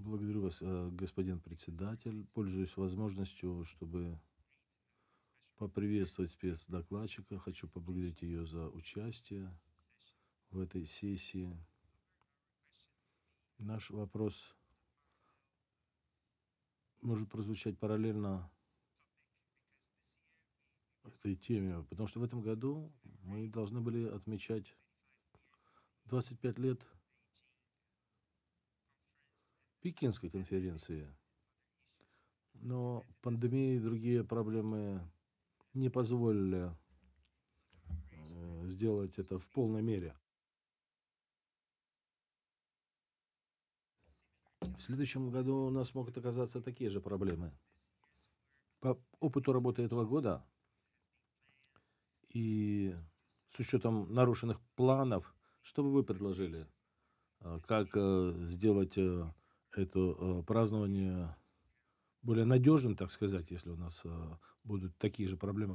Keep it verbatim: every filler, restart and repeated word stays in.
Благодарю вас, э, господин председатель. Пользуюсь возможностью, чтобы поприветствовать спецдокладчика. Хочу поблагодарить ее за участие в этой сессии. Наш вопрос может прозвучать параллельно этой теме, потому что в этом году мы должны были отмечать двадцать пять лет Пекинской конференции. Но пандемия и другие проблемы не позволили э, сделать это в полной мере. В следующем году у нас могут оказаться такие же проблемы. По опыту работы этого года и с учетом нарушенных планов, что бы вы предложили? А, Как э, сделать э, это э, празднование более надежным, так сказать, если у нас э, будут такие же проблемы?